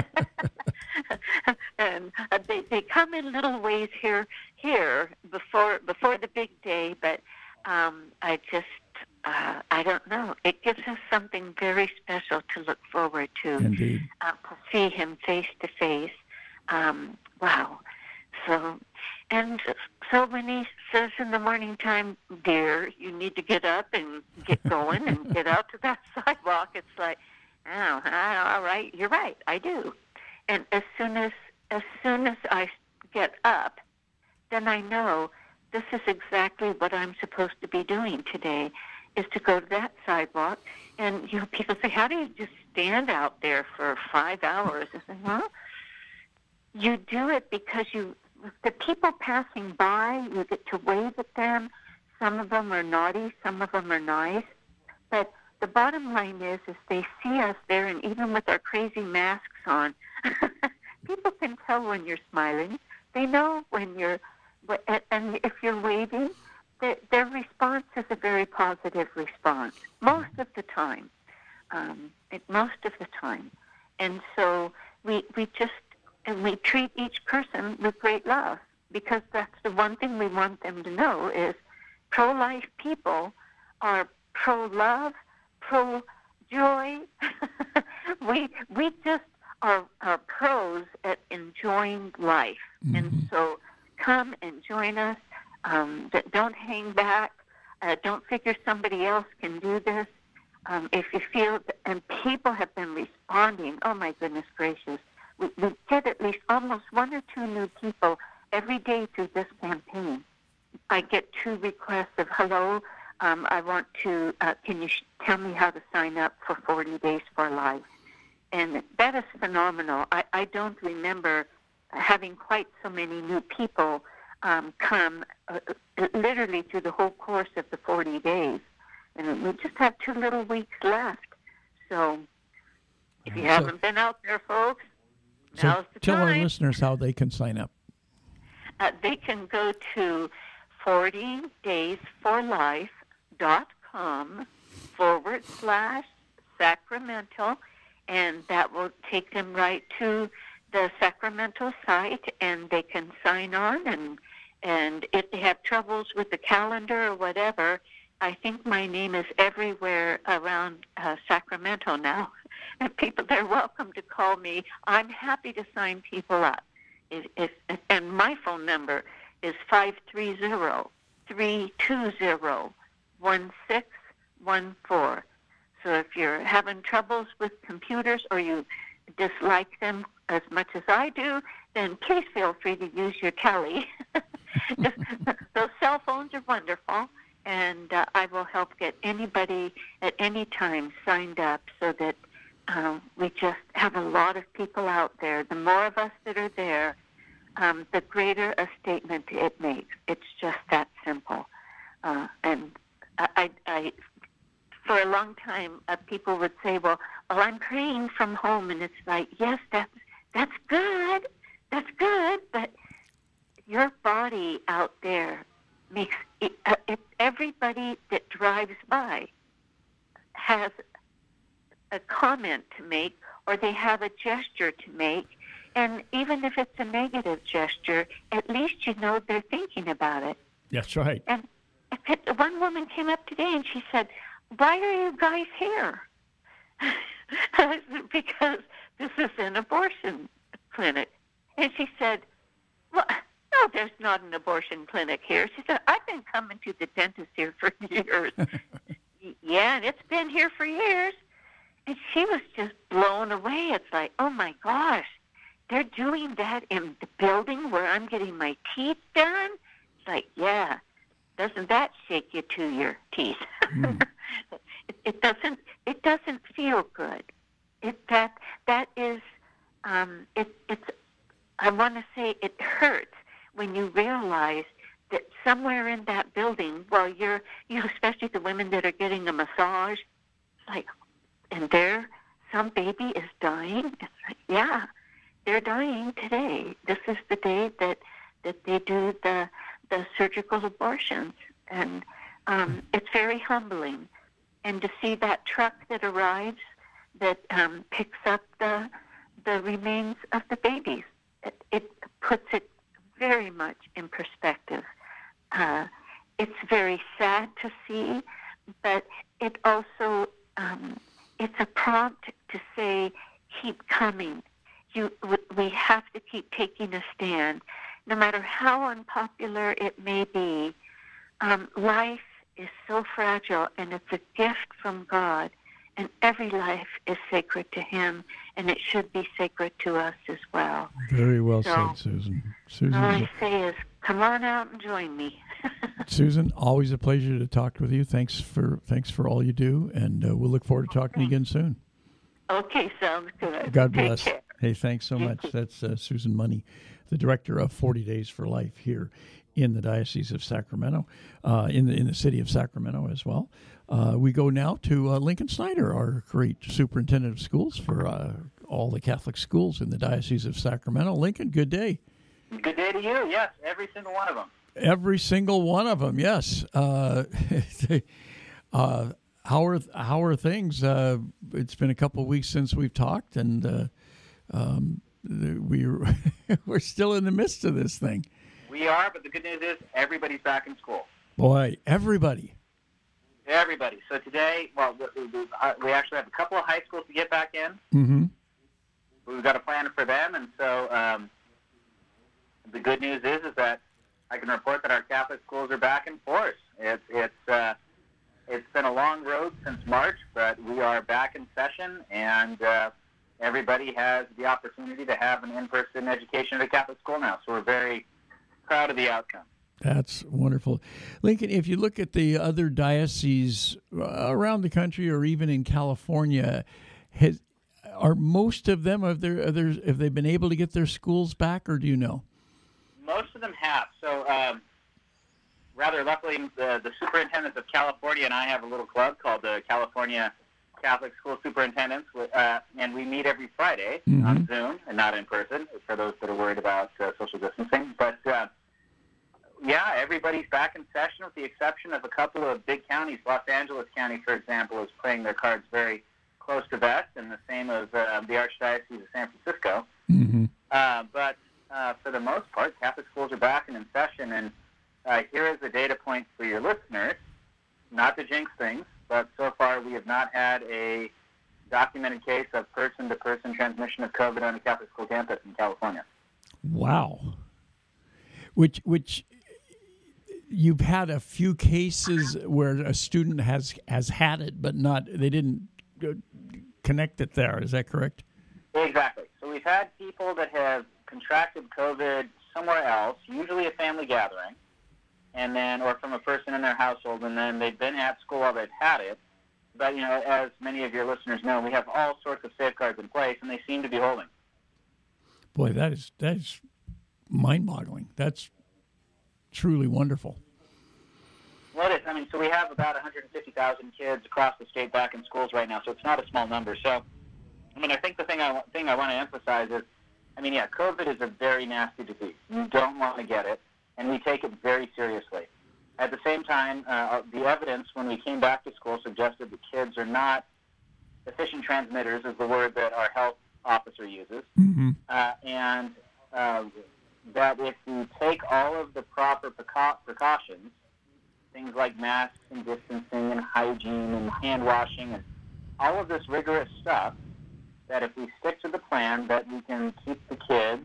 And uh, they they come in little ways here here before before the big day, but um, I just uh, I don't know. It gives us something very special to look forward to. Indeed. Uh, to see him face to face. Um, wow. So, and so when he says in the morning time, dear, you need to get up and get going and get out to that sidewalk, it's like, oh, all right, you're right, I do. And as soon as as soon as I get up, then I know this is exactly what I'm supposed to be doing today, is to go to that sidewalk. And you know, people say, how do you just stand out there for five hours? I say, well, you do it because you, the people passing by, you get to wave at them. Some of them are naughty, some of them are nice. But the bottom line is, is they see us there, and even with our crazy masks on, people can tell when you're smiling. They know when you're, and if you're waving, their, their response is a very positive response, most of the time. Um, it, most of the time. And so we we just, and we treat each person with great love, because that's the one thing we want them to know is pro-life people are pro-love, pro-joy. we we just are, are pros at enjoying life. Mm-hmm. And so come and join us. Um, don't hang back. Uh, don't figure somebody else can do this. Um, if you feel, and people have been responding, oh my goodness gracious, we, we get at least almost one or two new people every day through this campaign. I get two requests of, hello, um, I want to, uh, can you sh- tell me how to sign up for forty days for Life? And that is phenomenal. I, I don't remember having quite so many new people um, come uh, literally through the whole course of the forty days. And we just have two little weeks left. So if you so, haven't been out there, folks, so now's the tell time. our listeners how they can sign up. Uh, they can go to forty days for life dot com forward slash Sacramento, and that will take them right to the Sacramento site, and they can sign on. And and if they have troubles with the calendar or whatever, I think my name is everywhere around uh, Sacramento now. And people, they're welcome to call me. I'm happy to sign people up. If, if, and my phone number is five three zero, three two zero, one six one four. So if you're having troubles with computers or you dislike them as much as I do, then please feel free to use your Kelly. Those cell phones are wonderful, and uh, I will help get anybody at any time signed up so that um, we just have a lot of people out there. The more of us that are there, um, the greater a statement it makes. It's just that simple. Uh, and I, I, I, for a long time, uh, people would say, well, well, I'm praying from home. And it's like, yes, that's, that's good. That's good. But your body out there makes it, uh, it, everybody that drives by has a comment to make, or they have a gesture to make. And even if it's a negative gesture, at least you know they're thinking about it. That's right. And one woman came up today and she said, why are you guys here? Because this is an abortion clinic. And she said, well, no, there's not an abortion clinic here. She said, I've been coming to the dentist here for years. Yeah, and it's been here for years. And she was just blown away. It's like, oh, my gosh, they're doing that in the building where I'm getting my teeth done? It's like, yeah, doesn't that shake you to your teeth? Mm. it, it doesn't. It doesn't feel good. It that that is. Um, it it's. I want to say it hurts when you realize that somewhere in that building, while you're, you know, especially the women that are getting a massage, like, and there, some baby is dying. It's like, yeah, they're dying today. This is the day that, that they do the the surgical abortions, and um, it's very humbling. And to see that truck that arrives that um, picks up the the remains of the babies, it, it puts it very much in perspective. Uh, it's very sad to see, but it also um, it's a prompt to say, keep coming. You, we have to keep taking a stand. No matter how unpopular it may be, um, life is so fragile, and it's a gift from God, and every life is sacred to Him, and it should be sacred to us as well. Very well so, said, Susan. Susan. All I say is, come on out and join me. Susan, always a pleasure to talk with you. Thanks for thanks for all you do, and uh, we'll look forward to talking okay. again soon. Okay, sounds good. God bless. Take care. Hey, thanks so much. That's uh, Susan Money, the director of forty days for life here in the Diocese of Sacramento, uh, in the in the city of Sacramento as well. Uh, we go now to uh, Lincoln Snyder, our great superintendent of schools for uh, all the Catholic schools in the Diocese of Sacramento. Lincoln, good day. Good day to you. Yes, every single one of them. Every single one of them. Yes. Uh, uh, how are how are things? Uh, it's been a couple of weeks since we've talked, and uh, um, we're we're still in the midst of this thing. We are, but the good news is everybody's back in school. Boy, everybody. Everybody. So today, well, we, we, we actually have a couple of high schools to get back in. Mm-hmm. We've got a plan for them, and so um, the good news is is that I can report that our Catholic schools are back in force. It's it's uh, it's been a long road since March, but we are back in session, and uh, everybody has the opportunity to have an in-person education at a Catholic school now. So we're very proud of the outcome. That's wonderful. Lincoln, if you look at the other dioceses around the country or even in California, has, are most of them, are there, are there, have they been able to get their schools back, or do you know? Most of them have. So, um, rather luckily, the, the superintendents of California and I have a little club called the California Catholic School Superintendents, uh, and we meet every Friday mm-hmm. on Zoom and not in person, for those that are worried about uh, social distancing. But, uh, yeah, everybody's back in session with the exception of a couple of big counties. Los Angeles County, for example, is playing their cards very close to vest, and the same as uh, the Archdiocese of San Francisco. Mm-hmm. Uh, but uh, for the most part, Catholic schools are back and in session, and uh, here is a data point for your listeners, not to jinx things, but so far we have not had a documented case of person-to-person transmission of COVID on a Catholic school campus in California. Wow. Which, which you've had a few cases where a student has has had it, but not they didn't connect it there. Is that correct? Exactly. So we've had people that have contracted COVID somewhere else, usually a family gathering, and then or from a person in their household, and then they've been at school while they've had it. But, you know, as many of your listeners know, we have all sorts of safeguards in place, and they seem to be holding. Boy, that is that is mind-boggling. That's truly wonderful. Well, it is. I mean, so we have about one hundred fifty thousand kids across the state back in schools right now, so it's not a small number. So, I mean, I think the thing I, thing I want to emphasize is, I mean, yeah, COVID is a very nasty disease. You don't want to get it, and we take it very seriously. At the same time, uh, the evidence when we came back to school suggested that kids are not efficient transmitters, is the word that our health officer uses, mm-hmm. uh, and uh, that if you take all of the proper preca- precautions, things like masks and distancing and hygiene and hand washing and all of this rigorous stuff, that if we stick to the plan, that we can keep the kids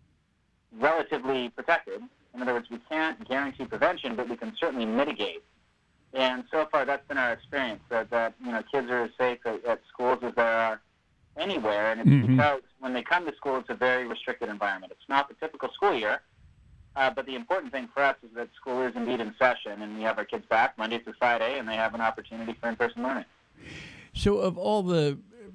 relatively protected. In other words, we can't guarantee prevention, but we can certainly mitigate. And so far, that's been our experience, that, that you know, kids are as safe at, at schools as there are anywhere. And it's mm-hmm. because when they come to school, it's a very restricted environment. It's not the typical school year. Uh, but the important thing for us is that school is indeed in session, and we have our kids back Monday through Friday, and they have an opportunity for in-person learning. So of all the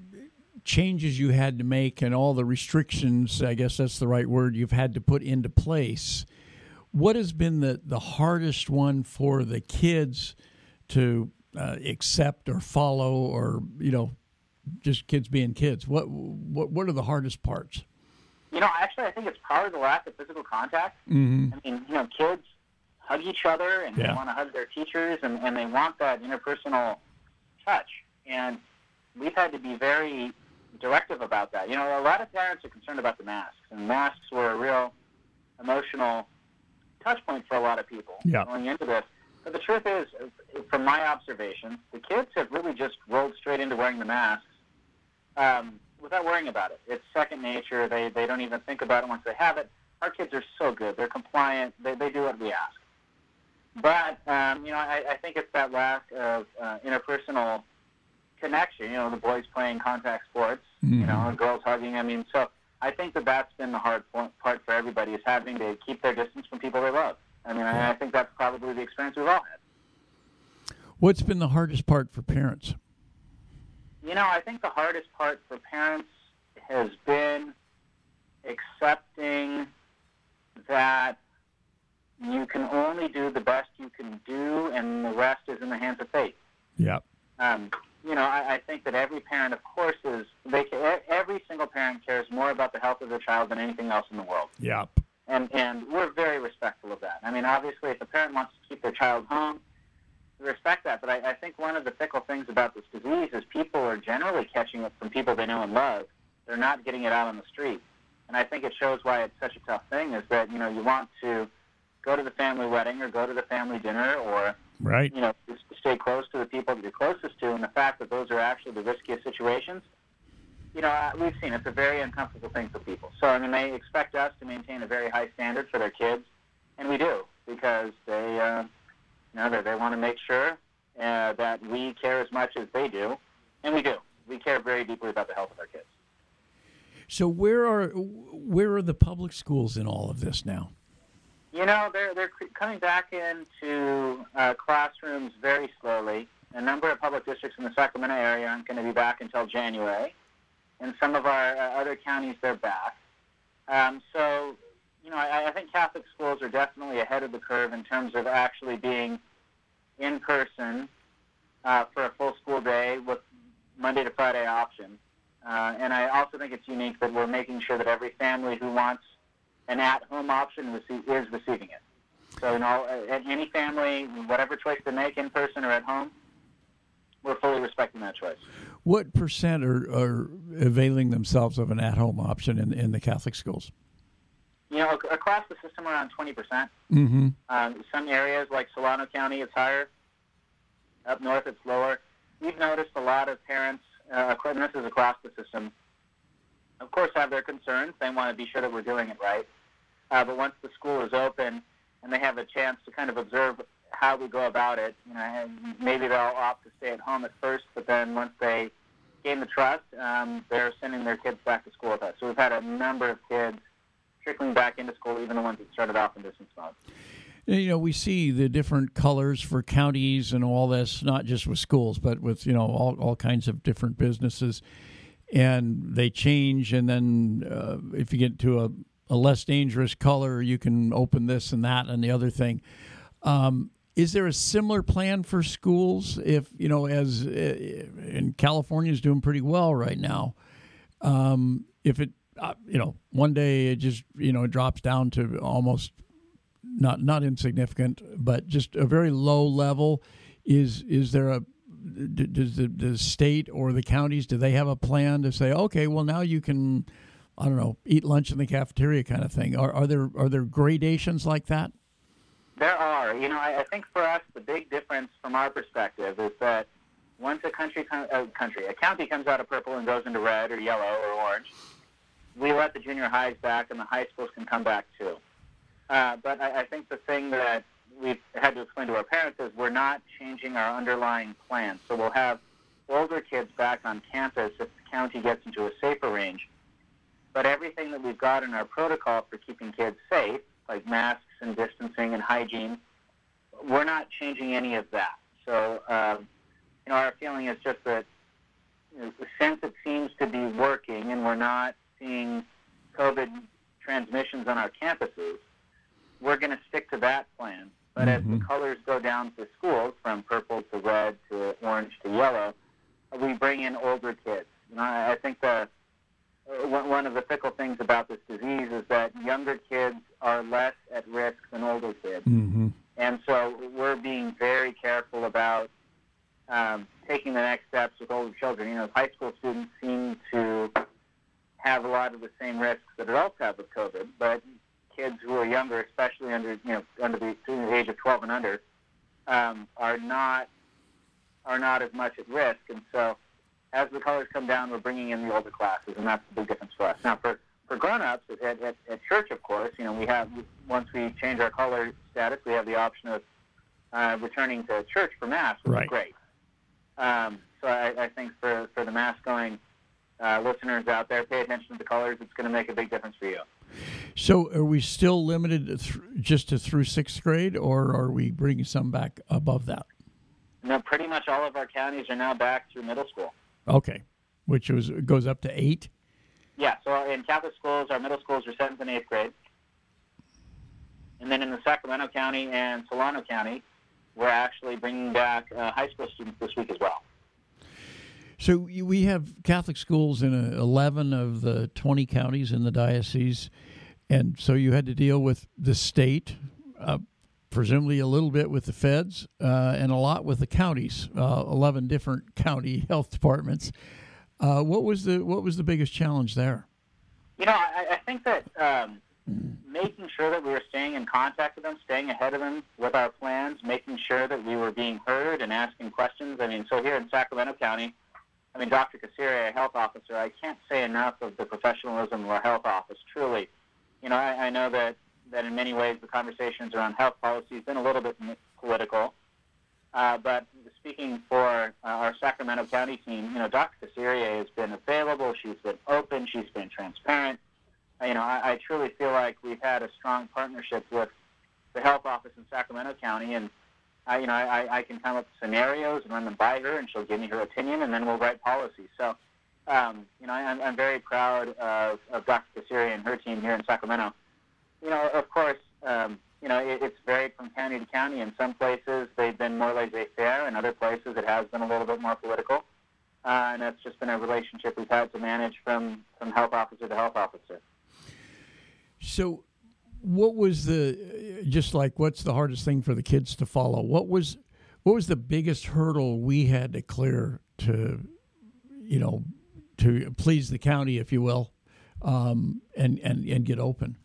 changes you had to make and all the restrictions, I guess that's the right word, you've had to put into place, what has been the, the hardest one for the kids to uh, accept or follow, or, you know, just kids being kids? What, what, what are the hardest parts? You know, actually, I think it's probably the lack of physical contact. Mm-hmm. I mean, you know, kids hug each other, and yeah. they want to hug their teachers, and, and they want that interpersonal touch. And we've had to be very directive about that. You know, a lot of parents are concerned about the masks, and masks were a real emotional touch point for a lot of people yeah. going into this. But the truth is, from my observation, the kids have really just rolled straight into wearing the masks. Um, without worrying about it. It's second nature. They they don't even think about it once they have it. Our kids are so good. They're compliant. They they do what we ask. But, um, you know, I, I think it's that lack of uh, interpersonal connection. You know, the boys playing contact sports, mm-hmm. you know, and girls hugging. I mean, so I think that that's been the hard point, part for everybody, is having to keep their distance from people they love. I mean, I, I think that's probably the experience we've all had. What's been the hardest part for parents? You know, I think the hardest part for parents has been accepting that you can only do the best you can do, and the rest is in the hands of fate. Yeah. Um, you know, I, I think that every parent, of course, is they every single parent cares more about the health of their child than anything else in the world. Yeah. And and we're very respectful of that. I mean, obviously, if a parent wants to keep their child home, respect that, but I, I think one of the fickle things about this disease is people are generally catching it from people they know and love. They're not getting it out on the street. And I think it shows why it's such a tough thing, is that, you know, you want to go to the family wedding or go to the family dinner, or, right. you know, just stay close to the people that you're closest to, and the fact that those are actually the riskiest situations, you know, we've seen it's a very uncomfortable thing for people. So, I mean, they expect us to maintain a very high standard for their kids, and we do, because they... Uh, You know, they, they want to make sure uh, that we care as much as they do, and we do. We care very deeply about the health of our kids. So where are where are the public schools in all of this now? You know, they're they're coming back into uh, classrooms very slowly. A number of public districts in the Sacramento area aren't going to be back until January, In some of our uh, other counties, they're back. Um, so, you know, I, I think Catholic schools are definitely ahead of the curve in terms of actually being in person uh, for a full school day with Monday to Friday option. Uh, and I also think it's unique that we're making sure that every family who wants an at-home option rece- is receiving it. So, you know, any family, whatever choice they make in person or at home, we're fully respecting that choice. What percent are, are availing themselves of an at-home option in, in the Catholic schools? You know, across the system, around twenty percent. Mm-hmm. Um, some areas, like Solano County, it's higher. Up north, it's lower. We've noticed a lot of parents, uh, and this is across the system, of course, have their concerns. They want to be sure that we're doing it right. Uh, but once the school is open and they have a chance to kind of observe how we go about it, you know, and maybe they'll opt to stay at home at first, but then once they gain the trust, um, they're sending their kids back to school with us. So we've had a number of kids trickling back into school, even the ones that started off in distance mode. You know, we see the different colors for counties and all this, not just with schools, but with, you know, all, all kinds of different businesses. And they change, and then uh, if you get to a, a less dangerous color, you can open this and that and the other thing. Um, is there a similar plan for schools? If, you know, as uh, in California is doing pretty well right now, um, if it, uh, you know, one day it just, you know, drops down to almost not not insignificant, but just a very low level, is is there a, does the, the state or the counties, do they have a plan to say, okay, well, now you can, I don't know, eat lunch in the cafeteria kind of thing? Are, are there are there gradations like that? There are. You know, I, I think for us, the big difference from our perspective is that once a country, a country, a county comes out of purple and goes into red or yellow or orange, we let the junior highs back, and the high schools can come back too. Uh, but I, I think the thing that we've had to explain to our parents is we're not changing our underlying plan. So we'll have older kids back on campus if the county gets into a safer range. But everything that we've got in our protocol for keeping kids safe, like masks and distancing and hygiene, we're not changing any of that. So, um, you know, our feeling is just that, you know, since it seems to be working and we're not seeing COVID transmissions on our campuses, we're going to stick to that plan. But mm-hmm. as the colors go down to schools, from purple to red to orange to yellow, we bring in older kids. You know, I think the uh, one of the fickle things about this disease is that younger kids are less at risk than older kids. Mm-hmm. And so we're being very careful about um, taking the next steps with older children. You know, high school students seem to have a lot of the same risks that adults have with COVID, but kids who are younger, especially under you know under the, the age of twelve and under, um, are not are not as much at risk. And so, as the colors come down, we're bringing in the older classes, and that's the big difference for us. Now, for for grown-ups at, at, at church, of course, you know we have once we change our color status, we have the option of uh, returning to church for mass, which right. is great. Um, so I, I think for for the mass-going uh, listeners out there, pay attention to the colors. It's going to make a big difference for you. So are we still limited to th- just to through sixth grade, or are we bringing some back above that? No, pretty much all of our counties are now back through middle school. Okay, which was goes up to eight? Yeah, so in Catholic schools, our middle schools are seventh and eighth grade. And then in the Sacramento County and Solano County, we're actually bringing back uh, high school students this week as well. So we have Catholic schools in eleven of the twenty counties in the diocese, and so you had to deal with the state, uh, presumably a little bit with the feds, uh, and a lot with the counties, uh, eleven different county health departments. Uh, what was the what was the biggest challenge there? You know, I, I think that um, making sure that we were staying in contact with them, staying ahead of them with our plans, making sure that we were being heard and asking questions. I mean, so here in Sacramento County, I mean, Doctor Casiri, a health officer, I can't say enough of the professionalism of our health office, truly. You know, I, I know that, that in many ways the conversations around health policy has been a little bit political, uh, but speaking for uh, our Sacramento County team, you know, Doctor Casiri has been available, she's been open, she's been transparent. Uh, you know, I, I truly feel like we've had a strong partnership with the health office in Sacramento County, and I, you know, I, I can come up with scenarios and run them by her, and she'll give me her opinion, and then we'll write policy. So um, you know, I'm, I'm very proud of, of Doctor Kasiri and her team here in Sacramento. You know, of course, um, you know, it, it's varied from county to county. In some places, they've been more laissez-faire. In other places, it has been a little bit more political. Uh, and that's just been a relationship we've had to manage from, from health officer to health officer. So what was the, just like what's the hardest thing for the kids to follow? What was what was the biggest hurdle we had to clear to, you know, to please the county, if you will, um, and, and, and get open?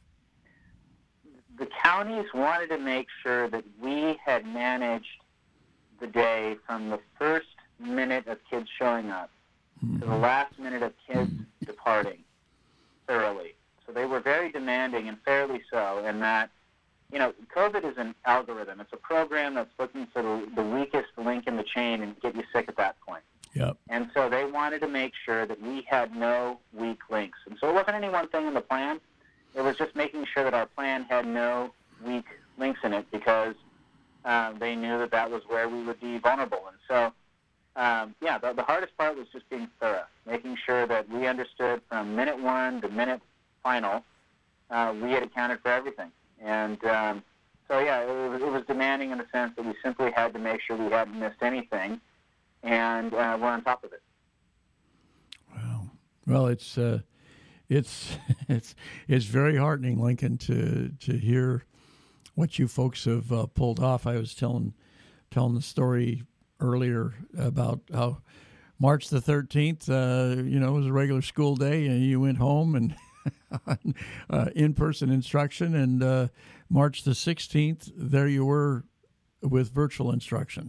The counties wanted to make sure that we had managed the day from the first minute of kids showing up mm-hmm. to the last minute of kids mm-hmm. departing thoroughly. So they were very demanding, and fairly so, in that, you know, COVID is an algorithm. It's a program that's looking for the, the weakest link in the chain and get you sick at that point. Yep. And so they wanted to make sure that we had no weak links. And so it wasn't any one thing in the plan. It was just making sure that our plan had no weak links in it, because uh, they knew that that was where we would be vulnerable. And so, um, yeah, the, the hardest part was just being thorough, making sure that we understood from minute one to minute final, uh, we had accounted for everything. And um, so, yeah, it was, it was demanding in the sense that we simply had to make sure we hadn't missed anything, and uh, we're on top of it. Wow. Well, it's uh, it's it's it's very heartening, Lincoln, to to hear what you folks have uh, pulled off. I was telling telling the story earlier about how March the thirteenth, uh, you know, was a regular school day, and you went home and uh, in-person instruction, and uh, March the sixteenth, there you were with virtual instruction.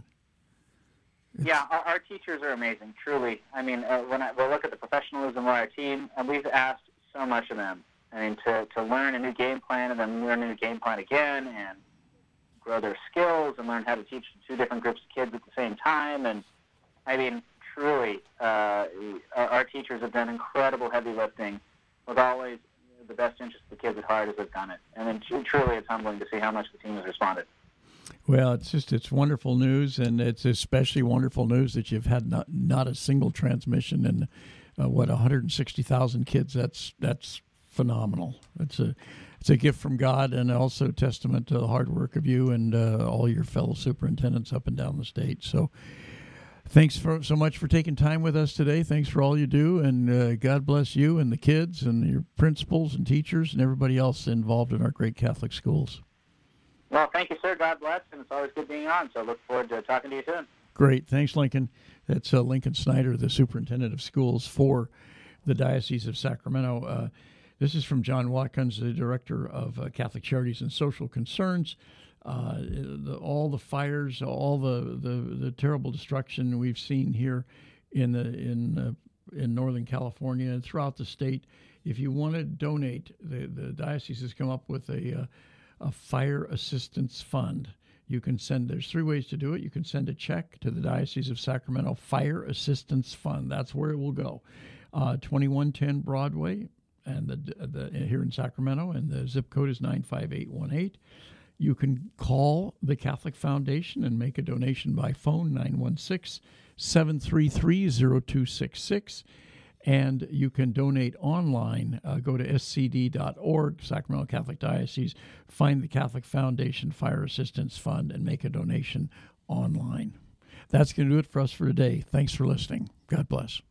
It's... Yeah, our, our teachers are amazing, truly. I mean, uh, when I when I look at the professionalism of our team, and we've asked so much of them. I mean, to, to learn a new game plan and then learn a new game plan again and grow their skills and learn how to teach two different groups of kids at the same time. And, I mean, truly, uh, our, our teachers have done incredible heavy lifting with always the best interest of the kids at heart as they've done it. And then truly it's humbling to see how much the team has responded. Well, it's just, it's wonderful news, and it's especially wonderful news that you've had not, not a single transmission in, uh, what, one hundred sixty thousand kids. That's that's phenomenal. It's a it's a gift from God, and also testament to the hard work of you and uh, all your fellow superintendents up and down the state. So thanks for so much for taking time with us today. Thanks for all you do, and uh, God bless you and the kids and your principals and teachers and everybody else involved in our great Catholic schools. Well, thank you, sir. God bless, and it's always good being on, so I look forward to talking to you soon. Great. Thanks, Lincoln. That's uh, Lincoln Snyder, the superintendent of schools for the Diocese of Sacramento. Uh, this is from John Watkins, the director of uh, Catholic Charities and Social Concerns. Uh, the, all the fires, all the, the, the terrible destruction we've seen here in the in uh, in Northern California and throughout the state. If you want to donate, the, the diocese has come up with a uh, a fire assistance fund. You can send, there's three ways to do it. You can send a check to the Diocese of Sacramento Fire Assistance Fund. That's where it will go. Uh, twenty-one ten Broadway, and the, the here in Sacramento, and the zip code is nine five eight one eight. You can call the Catholic Foundation and make a donation by phone, nine one six, seven three three, zero two six six. And you can donate online. Uh, go to s c d dot org, Sacramento Catholic Diocese, find the Catholic Foundation Fire Assistance Fund, and make a donation online. That's going to do it for us for today. Thanks for listening. God bless.